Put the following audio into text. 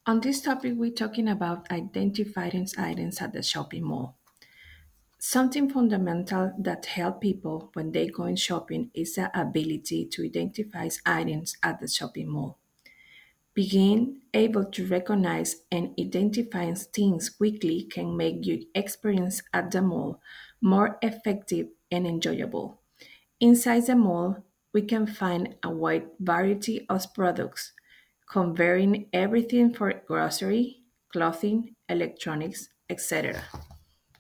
On this topic, we're talking about identifying items at the shopping mall. Something fundamental that helps people when they go in shopping is the ability to identify items at the shopping mall. Being able to recognize and identify things quickly can make your experience at the mall more effective and enjoyable. Inside the mall, we can find a wide variety of products, covering everything for grocery, clothing, electronics, etc.